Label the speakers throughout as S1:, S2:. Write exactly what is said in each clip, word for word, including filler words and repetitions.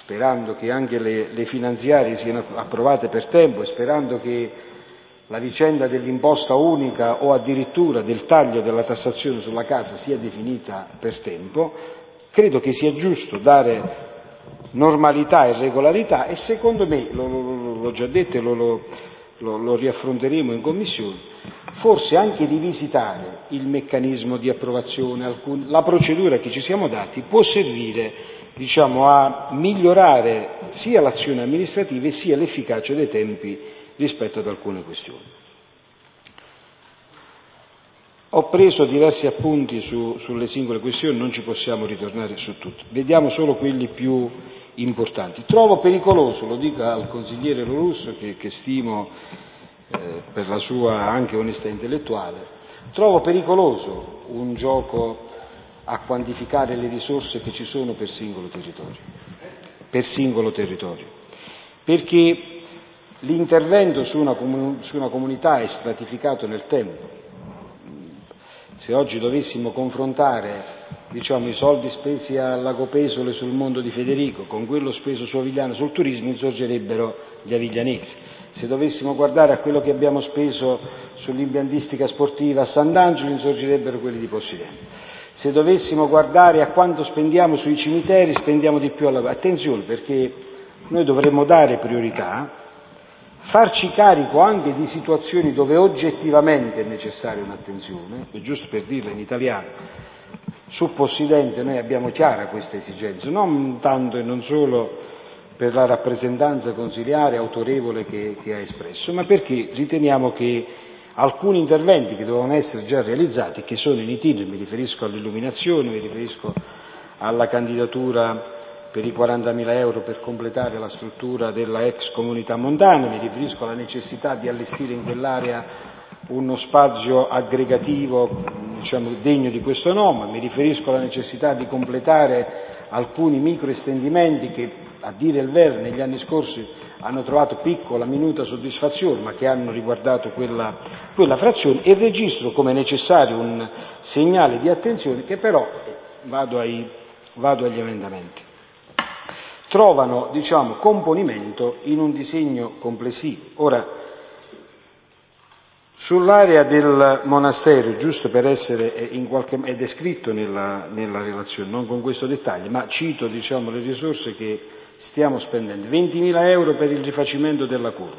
S1: sperando che anche le, le finanziarie siano approvate per tempo e sperando che la vicenda dell'imposta unica o addirittura del taglio della tassazione sulla casa sia definita per tempo, credo che sia giusto dare normalità e regolarità e secondo me, lo, lo, l'ho già detto e lo, lo, lo, lo riaffronteremo in commissione, forse anche rivisitare il meccanismo di approvazione, alcun, la procedura che ci siamo dati può servire, diciamo, a migliorare sia l'azione amministrativa sia l'efficacia dei tempi rispetto ad alcune questioni. Ho preso diversi appunti su, sulle singole questioni, non ci possiamo ritornare su tutto, vediamo solo quelli più importanti. Trovo pericoloso, lo dico al consigliere Lo Russo che, che stimo eh, per la sua anche onestà intellettuale, trovo pericoloso un gioco a quantificare le risorse che ci sono per singolo territorio, per singolo territorio, perché l'intervento su una, comun- su una comunità è stratificato nel tempo. Se oggi dovessimo confrontare, diciamo, i soldi spesi a Lagopesole sul mondo di Federico con quello speso su Avigliano sul turismo, insorgerebbero gli aviglianesi. Se dovessimo guardare a quello che abbiamo speso sull'impiantistica sportiva a Sant'Angelo, insorgerebbero quelli di Possidente. Se dovessimo guardare a quanto spendiamo sui cimiteri, spendiamo di più alla... Attenzione, perché noi dovremmo dare priorità, farci carico anche di situazioni dove oggettivamente è necessaria un'attenzione, è giusto per dirla in italiano, su Possidente noi abbiamo chiara questa esigenza, non tanto e non solo per la rappresentanza consiliare autorevole che, che ha espresso, ma perché riteniamo che alcuni interventi che dovevano essere già realizzati, che sono in itinere, mi riferisco all'illuminazione, mi riferisco alla candidatura per i quarantamila euro per completare la struttura della ex comunità montana, mi riferisco alla necessità di allestire in quell'area uno spazio aggregativo, diciamo, degno di questo nome, mi riferisco alla necessità di completare alcuni microestendimenti che, a dire il vero, negli anni scorsi hanno trovato piccola, minuta soddisfazione, ma che hanno riguardato quella, quella frazione, e registro come necessario un segnale di attenzione che però, vado, ai, vado agli emendamenti, trovano, diciamo, componimento in un disegno complessivo. Ora, sull'area del monastero, giusto per essere in qualche è descritto nella, nella relazione, non con questo dettaglio, ma cito, diciamo, le risorse che stiamo spendendo: ventimila euro per il rifacimento della curva,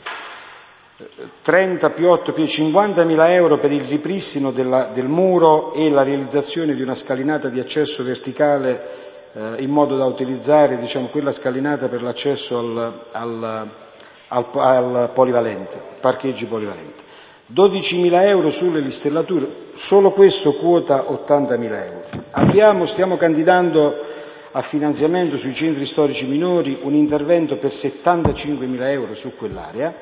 S1: trenta più otto più cinquantamila euro per il ripristino della, del muro e la realizzazione di una scalinata di accesso verticale eh, in modo da utilizzare, diciamo, quella scalinata per l'accesso al, al, al, al polivalente, parcheggi polivalenti. dodicimila euro sulle listellature, solo questo quota ottantamila euro. Abbiamo, stiamo candidando a finanziamento sui centri storici minori un intervento per settantacinquemila euro su quell'area.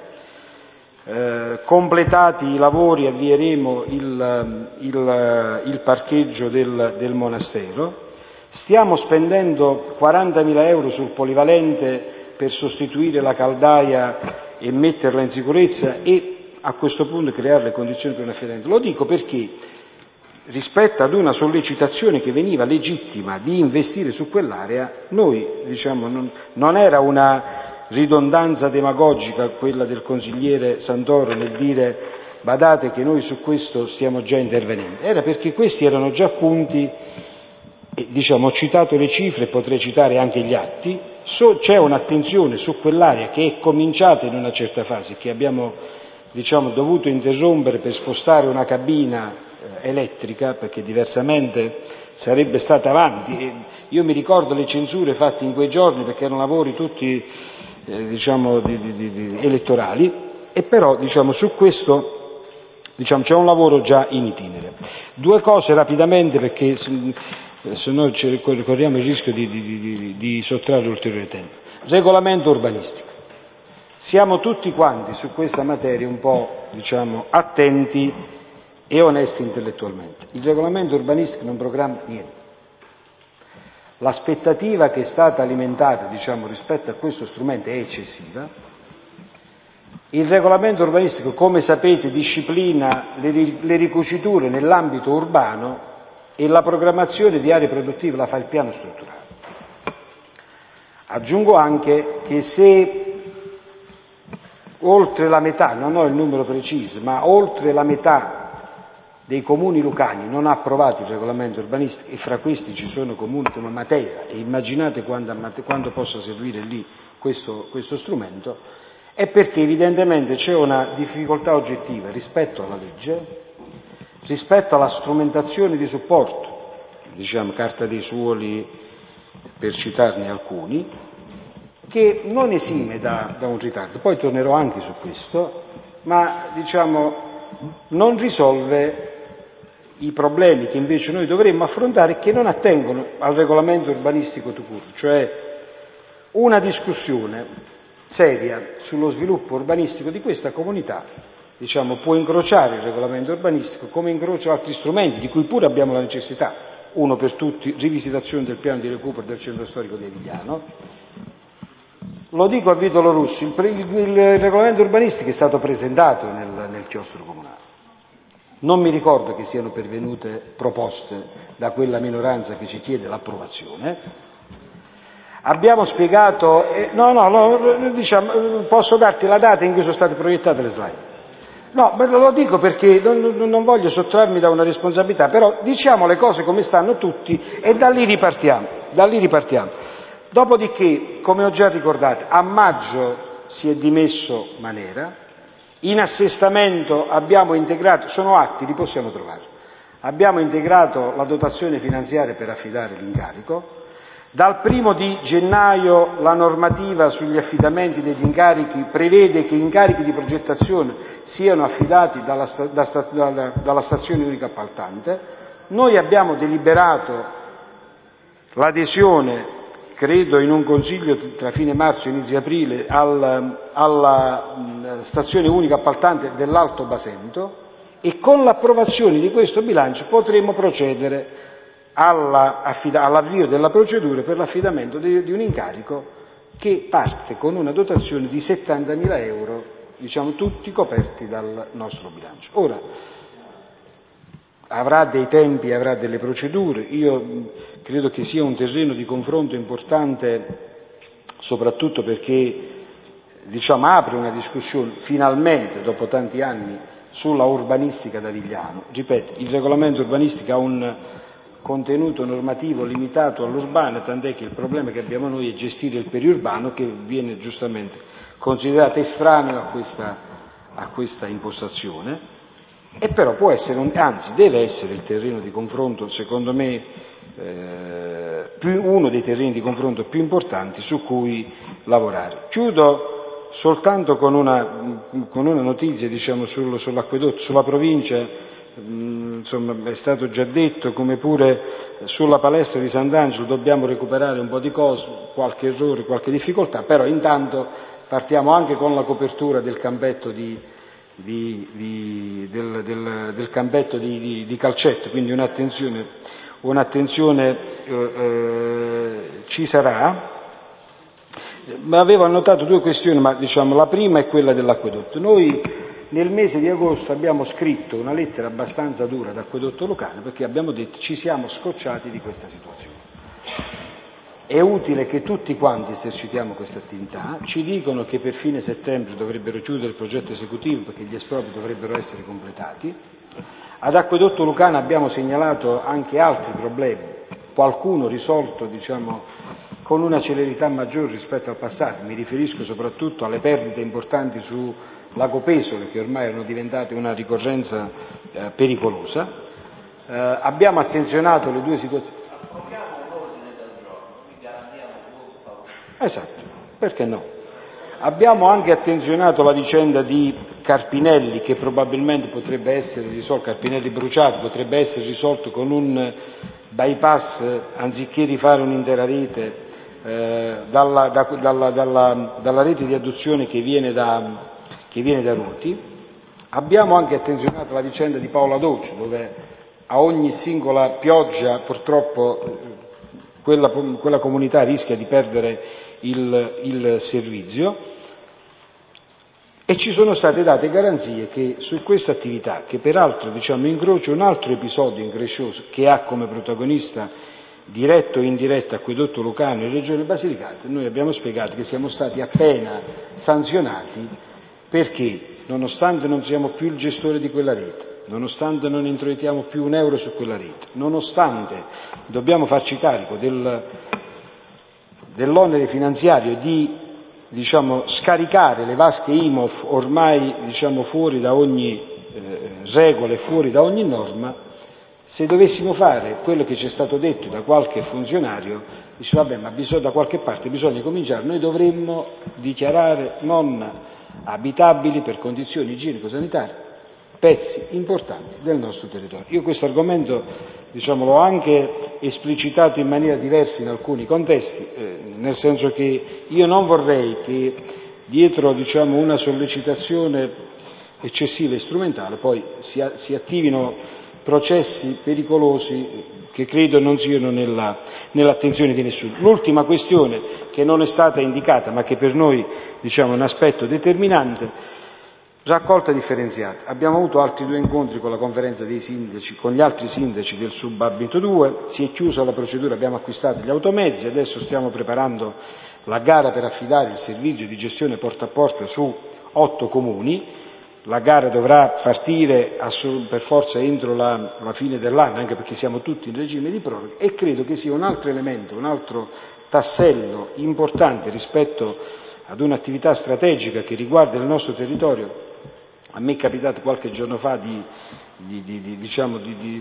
S1: Eh, completati i lavori avvieremo il, il, il parcheggio del, del monastero. Stiamo spendendo quarantamila euro sul polivalente per sostituire la caldaia e metterla in sicurezza e a questo punto creare le condizioni per un affidamento. Lo dico perché rispetto ad una sollecitazione che veniva legittima di investire su quell'area, noi, diciamo, non, non era una ridondanza demagogica quella del consigliere Santoro nel dire badate che noi su questo stiamo già intervenendo, era perché questi erano già punti, e, diciamo, ho citato le cifre, potrei citare anche gli atti, so, c'è un'attenzione su quell'area che è cominciata in una certa fase, che abbiamo, diciamo, dovuto interrompere per spostare una cabina eh, elettrica, perché diversamente sarebbe stata avanti. E io mi ricordo le censure fatte in quei giorni perché erano lavori tutti eh, diciamo di, di, di, di elettorali, e però, diciamo, su questo, diciamo, c'è un lavoro già in itinere. Due cose rapidamente, perché se no ci corriamo il rischio di, di, di, di sottrarre ulteriore tempo. Regolamento urbanistico. Siamo tutti quanti su questa materia un po', diciamo, attenti e onesti intellettualmente. Il regolamento urbanistico non programma niente. L'aspettativa che è stata alimentata, diciamo, rispetto a questo strumento è eccessiva. Il regolamento urbanistico, come sapete, disciplina le, le ricuciture nell'ambito urbano e la programmazione di aree produttive la fa il piano strutturale. Aggiungo anche che se oltre la metà, non ho il numero preciso, ma oltre la metà dei comuni lucani non ha approvato il regolamento urbanistico, e fra questi ci sono comuni come Matera, e immaginate quando, quando possa servire lì questo, questo strumento, è perché evidentemente c'è una difficoltà oggettiva rispetto alla legge, rispetto alla strumentazione di supporto, diciamo Carta dei Suoli per citarne alcuni, che non esime da, da un ritardo, poi tornerò anche su questo, ma diciamo non risolve i problemi che invece noi dovremmo affrontare e che non attengono al regolamento urbanistico tout court, cioè una discussione seria sullo sviluppo urbanistico di questa comunità, diciamo, può incrociare il regolamento urbanistico come incrocia altri strumenti di cui pure abbiamo la necessità, uno per tutti, rivisitazione del piano di recupero del centro storico di Avigliano. Lo dico a Vitolo Russi, il, il, il regolamento urbanistico è stato presentato nel, nel chiostro comunale. Non mi ricordo che siano pervenute proposte da quella minoranza che ci chiede l'approvazione. Abbiamo spiegato, eh, no, no, no, diciamo, posso darti la data in cui sono state proiettate le slide. No, ma lo dico perché non, non voglio sottrarmi da una responsabilità, però diciamo le cose come stanno tutti e da lì ripartiamo, da lì ripartiamo. Dopodiché, come ho già ricordato, a maggio si è dimesso Manera. In assestamento abbiamo integrato, sono atti, li possiamo trovare, abbiamo integrato la dotazione finanziaria per affidare l'incarico. Dal primo di gennaio la normativa sugli affidamenti degli incarichi prevede che incarichi di progettazione siano affidati dalla, da, dalla, dalla stazione unica appaltante. Noi abbiamo deliberato l'adesione, credo in un consiglio tra fine marzo e inizio aprile, al, alla stazione unica appaltante dell'Alto Basento, e con l'approvazione di questo bilancio potremo procedere alla, affida, all'avvio della procedura per l'affidamento di, di un incarico che parte con una dotazione di settantamila euro, diciamo tutti coperti dal nostro bilancio. Ora, avrà dei tempi, avrà delle procedure, io credo che sia un terreno di confronto importante, soprattutto perché diciamo, apre una discussione finalmente dopo tanti anni sulla urbanistica d'Avigliano. Ripeto, il regolamento urbanistico ha un contenuto normativo limitato all'urbano, tant'è che il problema che abbiamo noi è gestire il periurbano, che viene giustamente considerato estraneo a questa, a questa impostazione. E però può essere, un, anzi deve essere il terreno di confronto, secondo me, eh, più, uno dei terreni di confronto più importanti su cui lavorare. Chiudo soltanto con una, con una notizia, diciamo, sul, sull'acquedotto, sulla provincia. Mh, insomma, è stato già detto, come pure sulla palestra di Sant'Angelo dobbiamo recuperare un po' di cose, qualche errore, qualche difficoltà, però intanto partiamo anche con la copertura del campetto di Di, di, del, del, del campetto di, di, di Calcetto, quindi un'attenzione, un'attenzione eh, eh, ci sarà. Ma avevo annotato due questioni, ma diciamo la prima è quella dell'acquedotto. Noi nel mese di agosto abbiamo scritto una lettera abbastanza dura ad Acquedotto Lucano perché abbiamo detto ci siamo scocciati di questa situazione. È utile che tutti quanti esercitiamo questa attività, ci dicono che per fine settembre dovrebbero chiudere il progetto esecutivo perché gli espropri dovrebbero essere completati. Ad Acquedotto Lucano abbiamo segnalato anche altri problemi, qualcuno risolto diciamo, con una celerità maggiore rispetto al passato, mi riferisco soprattutto alle perdite importanti su Lago Pesole che ormai erano diventate una ricorrenza eh, pericolosa. Eh, abbiamo attenzionato le due situazioni. Esatto, perché no? Abbiamo anche attenzionato la vicenda di Carpinelli che probabilmente potrebbe essere risolto, Carpinelli bruciato, potrebbe essere risolto con un bypass anziché rifare un'intera rete eh, dalla, da, dalla, dalla, dalla rete di adduzione che viene da, che viene da Ruoti. Abbiamo anche attenzionato la vicenda di Paola Doce dove a ogni singola pioggia purtroppo quella, quella comunità rischia di perdere Il, il servizio, e ci sono state date garanzie che su questa attività, che peraltro diciamo incrocia un altro episodio increscioso che ha come protagonista diretto o indiretto acquedotto lucano in Regione Basilicata, noi abbiamo spiegato che siamo stati appena sanzionati perché, nonostante non siamo più il gestore di quella rete, nonostante non introitiamo più un euro su quella rete, nonostante dobbiamo farci carico del, dell'onere finanziario di, diciamo, scaricare le vasche I M O F ormai, diciamo, fuori da ogni eh, regola e fuori da ogni norma, se dovessimo fare quello che ci è stato detto da qualche funzionario, dice vabbè, ma bisogna, da qualche parte bisogna cominciare, noi dovremmo dichiarare non abitabili per condizioni igienico-sanitarie pezzi importanti del nostro territorio. Io questo argomento, diciamo, l'ho anche esplicitato in maniera diversa in alcuni contesti, eh, nel senso che io non vorrei che dietro, diciamo, una sollecitazione eccessiva e strumentale poi si, si attivino processi pericolosi che credo non siano nella, nell'attenzione di nessuno. L'ultima questione che non è stata indicata ma che per noi, diciamo, è un aspetto determinante, raccolta differenziata. Abbiamo avuto altri due incontri con la conferenza dei sindaci, con gli altri sindaci del subambito due, si è chiusa la procedura, abbiamo acquistato gli automezzi, adesso stiamo preparando la gara per affidare il servizio di gestione porta a porta su otto comuni. La gara dovrà partire per forza entro la, la fine dell'anno, anche perché siamo tutti in regime di proroga, e credo che sia un altro elemento, un altro tassello importante rispetto ad un'attività strategica che riguarda il nostro territorio. A me è capitato qualche giorno fa di, di, di, di diciamo, di, di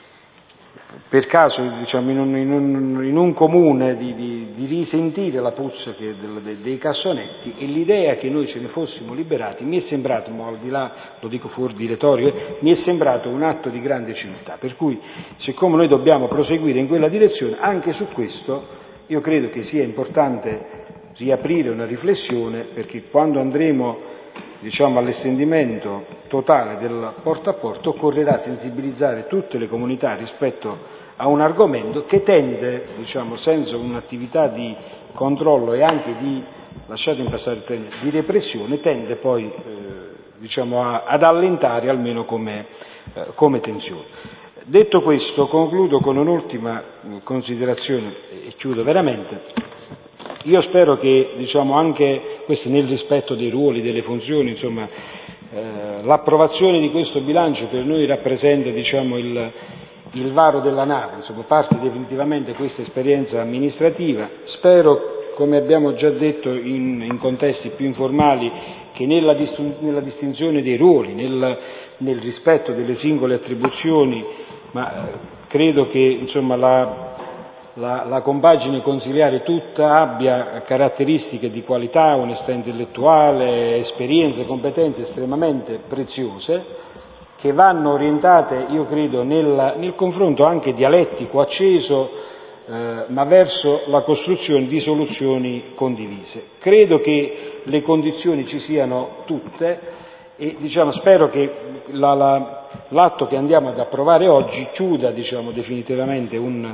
S1: per caso, diciamo, in, un, in, un, in un comune di, di, di risentire la puzza che del, dei cassonetti, e l'idea che noi ce ne fossimo liberati mi è sembrato, ma al di là, lo dico fuori di retorica, mi è sembrato un atto di grande civiltà, per cui siccome noi dobbiamo proseguire in quella direzione, anche su questo io credo che sia importante riaprire una riflessione, perché quando andremo, diciamo, all'estendimento totale del porta a porta occorrerà sensibilizzare tutte le comunità rispetto a un argomento che tende, diciamo, senza un'attività di controllo e anche di, lasciatemi passare il termine, di repressione, tende poi eh, diciamo a, ad allentare almeno come, eh, come tensione. Detto questo, concludo con un'ultima considerazione e chiudo veramente. Io spero che, diciamo, anche questo nel rispetto dei ruoli, delle funzioni, insomma, eh, l'approvazione di questo bilancio per noi rappresenta, diciamo, il, il varo della nave, insomma, parte definitivamente questa esperienza amministrativa. Spero, come abbiamo già detto in, in contesti più informali, che nella, distin- nella distinzione dei ruoli, nel, nel rispetto delle singole attribuzioni, ma eh, credo che, insomma, la La, la compagine consiliare tutta abbia caratteristiche di qualità, onestà intellettuale, esperienze, competenze estremamente preziose, che vanno orientate, io credo, nel, nel confronto anche dialettico, acceso, eh, ma verso la costruzione di soluzioni condivise. Credo che le condizioni ci siano tutte e, diciamo, spero che la, la, l'atto che andiamo ad approvare oggi chiuda, diciamo, definitivamente un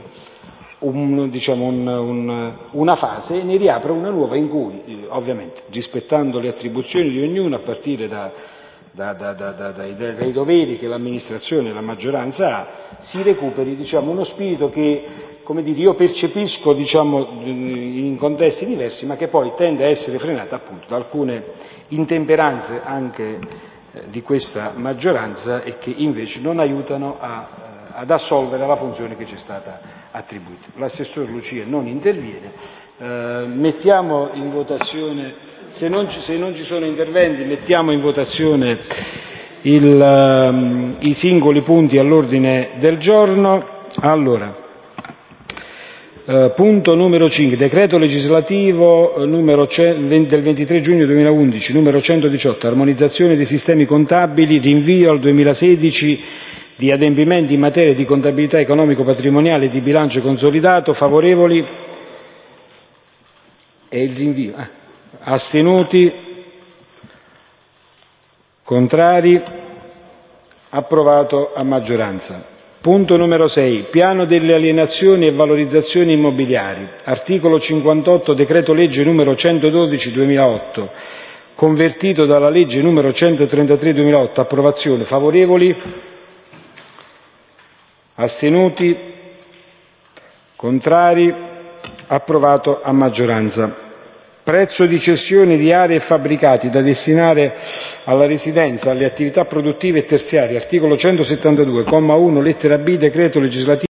S1: Un, diciamo un, un, una fase e ne riapre una nuova in cui, ovviamente, rispettando le attribuzioni di ognuno, a partire da, da, da, da, da, dai, dai doveri che l'amministrazione e la maggioranza ha, si recuperi, diciamo, uno spirito che, come dire, io percepisco, diciamo, in contesti diversi, ma che poi tende a essere frenato appunto da alcune intemperanze anche eh, di questa maggioranza e che invece non aiutano a ad assolvere la funzione che ci è stata attribuita. L'assessore Lucia non interviene, eh, mettiamo in votazione, se non, ci, se non ci sono interventi, mettiamo in votazione il, um, i singoli punti all'ordine del giorno. Allora, eh, punto numero cinque, decreto legislativo eh, numero cento, del ventitré giugno duemilaundici, numero centodiciotto, armonizzazione dei sistemi contabili, rinvio al duemilasedici di adempimenti in materia di contabilità economico-patrimoniale e di bilancio consolidato. Favorevoli? E il rinvio? Ah. Astenuti? Contrari? Approvato a maggioranza. Punto numero sei. Piano delle alienazioni e valorizzazioni immobiliari. Articolo cinquantotto, decreto legge numero centododici duemilaotto, convertito dalla legge numero centotrentatré duemilaotto. Approvazione. Favorevoli? Astenuti? Contrari? Approvato a maggioranza. Prezzo di cessione di aree e fabbricati da destinare alla residenza, alle attività produttive e terziarie. Articolo centosettantadue, comma uno, lettera B, decreto legislativo